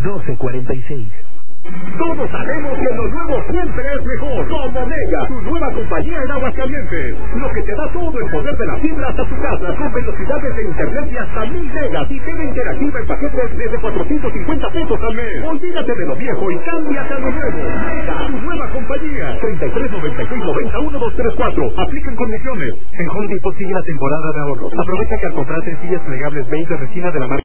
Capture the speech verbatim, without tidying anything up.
doce cuarenta y seis. Todos sabemos que lo nuevo siempre es mejor. Como Mega, tu nueva compañía en Aguascalientes. Lo que te da todo el poder de la fibra hasta tu casa, con velocidades de internet y hasta mil megas y tele interactiva en paquetes desde cuatrocientos cincuenta pesos al mes. Olvídate de lo viejo y cámbiate a lo nuevo. Mega, tu nueva compañía. treinta y tres noventa y seis noventa uno dos tres cuatro. Aplican condiciones. En Home Depot sigue la temporada de ahorros. Aprovecha que al comprar sencillas plegables veinte resina de la marca